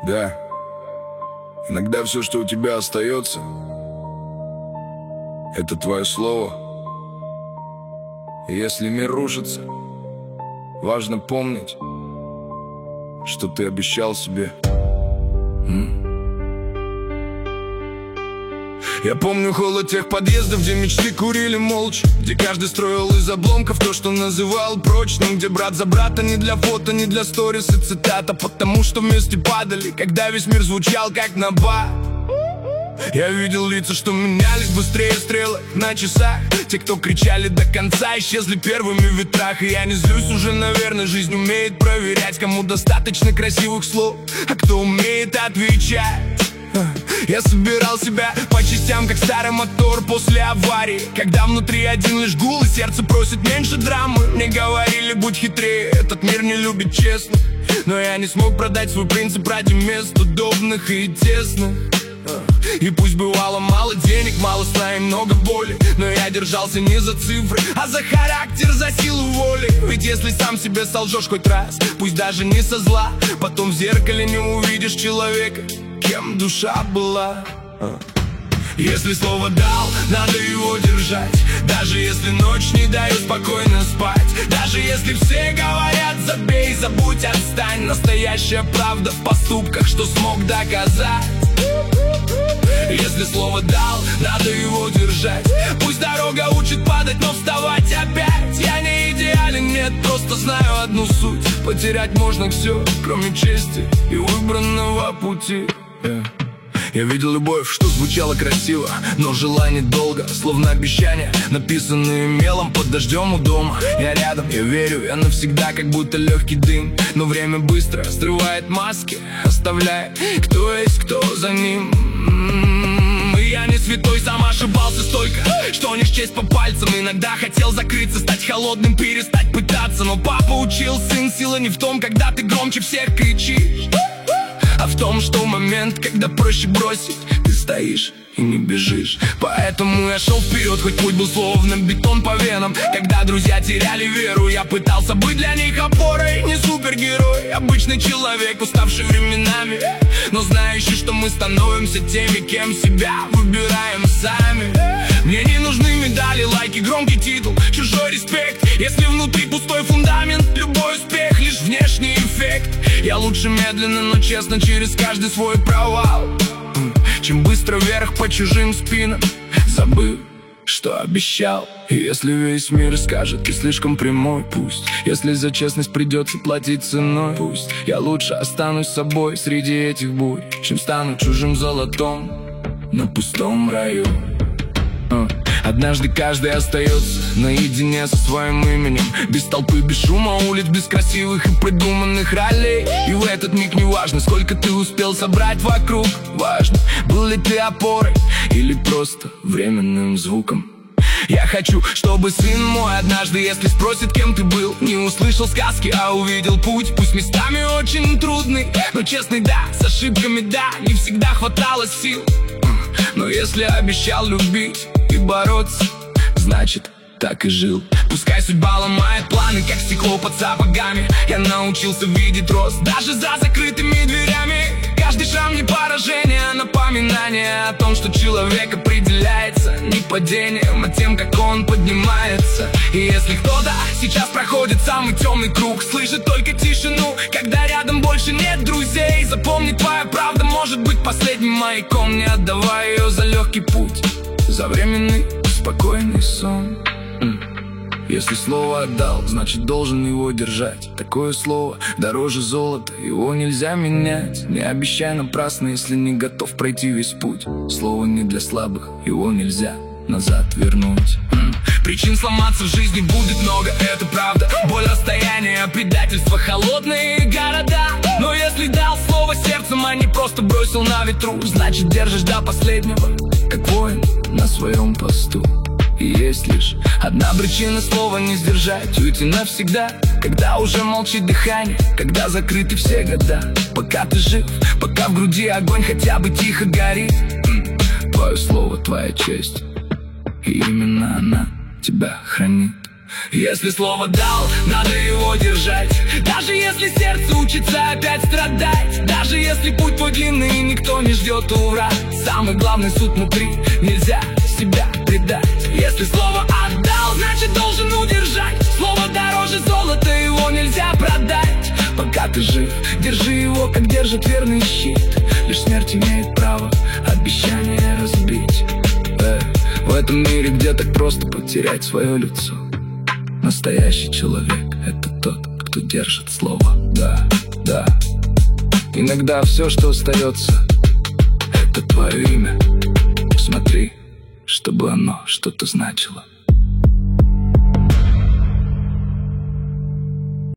Да, иногда все, что у тебя остается, это твое слово. И если мир рушится, важно помнить, что ты обещал себе. Я помню холод тех подъездов, где мечты курили молча, где каждый строил из обломков то, что называл прочным, где брат за брата не для фото, не для сторис и цитата, потому что вместе падали, когда весь мир звучал как набат. Я видел лица, что менялись быстрее стрелок на часах. Те, кто кричали до конца, исчезли первыми в ветрах. И я не злюсь уже, наверное, жизнь умеет проверять, кому достаточно красивых слов, а кто умеет отвечать. Я собирал себя по частям, как старый мотор после аварии, когда внутри один лишь гул и сердце просит меньше драмы. Мне говорили, будь хитрее, этот мир не любит честно. Но я не смог продать свой принцип ради мест удобных и тесных. И пусть бывало мало денег, мало сна и много боли, но я держался не за цифры, а за характер, за силу воли. Ведь если сам себе солжешь хоть раз, пусть даже не со зла, потом в зеркале не увидишь человека, кем душа была. Если слово дал, надо его держать, даже если ночь не дает спокойно спать, даже если все говорят забей, забудь, отстань. Настоящая правда в поступках, что смог доказать. Если слово дал, надо его держать. Пусть дорога учит падать, но вставать опять. Я не идеален, нет, просто знаю одну суть: потерять можно все, кроме чести и выбранного пути. Я видел любовь, что звучало красиво, но жила недолго, словно обещания, написанные мелом под дождем у дома. Я рядом, я верю, я навсегда, как будто легкий дым. Но время быстро срывает маски, оставляя, кто есть кто за ним. И я не святой, сам ошибался столько, что не счесть по пальцам. Иногда хотел закрыться, стать холодным, перестать пытаться. Но папа учил: сын, сила не в том, когда ты громче всех кричишь, а в том, что в момент, когда проще бросить, ты стоишь и не бежишь. Поэтому я шел вперед, хоть путь был словно бетон по венам. Когда друзья теряли веру, я пытался быть для них опорой. Не супергерой, обычный человек, уставший временами, но знающий, что мы становимся теми, кем себя выбираем сами. Мне не нужны медали, лайки, громкий титул, чужой респект. Если внутри пустой фундамент, любой успех лишь внешний эффект. Я лучше медленно, но честно, через каждый свой провал, чем быстро вверх по чужим спинам, забыв, что обещал. И если весь мир скажет: ты слишком прямой, пусть. Если за честность придется платить ценой, пусть. Я лучше останусь собой среди этих бурь, чем стану чужим золотом на пустом раю. Однажды каждый остается наедине со своим именем, без толпы, без шума улиц, без красивых и придуманных ролей. И в этот миг не важно, сколько ты успел собрать вокруг, важно, был ли ты опорой или просто временным звуком. Я хочу, чтобы сын мой однажды, если спросит, кем ты был, не услышал сказки, а увидел путь, пусть местами очень трудный, но честный, да, с ошибками, да, не всегда хватало сил. Но если обещал любить и бороться, значит, так и жил. Пускай судьба ломает планы, как стекло под сапогами, я научился видеть рост даже за закрытыми дверями. Каждый шаг не поражение, а напоминание о том, что человек определяется не падением, а тем, как он поднимается. И если кто-то сейчас проходит самый темный круг, слышит только тишину, когда рядом больше нет друзей, запомни, твоя правда может быть последним маяком. Не отдавай ее за легкий путь, за временный спокойный сон. Если слово отдал, значит должен его держать. Такое слово дороже золота, его нельзя менять. Не обещай напрасно, если не готов пройти весь путь. Слово не для слабых, его нельзя назад вернуть. Причин сломаться в жизни будет много, это правда. Боль, расстояние, предательство, холодные города. Но если дал слово сердцем, а не просто бросил на ветру, значит держишь до последнего, как воин на своем посту. И есть лишь одна причина слова не сдержать, уйти навсегда, когда уже молчит дыхание, когда закрыты все года. Пока ты жив, пока в груди огонь хотя бы тихо горит, твое слово, твоя честь, и именно она тебя хранит. Если слово дал, надо его держать. Даже если сердце учится опять страдать. Даже если путь твой длинный и никто не ждет ура. Самый главный суд внутри, нельзя себя предать. Если слово отдал, значит должен удержать. Слово дороже золота, его нельзя продать. Пока ты жив, держи его, как держит верный щит. Лишь смерть имеет право обещание разбить. В этом мире, где так просто потерять свое лицо, настоящий человек — это тот, кто держит слово. Да, да. Иногда все, что остается, это твое имя. Смотри, чтобы оно что-то значило.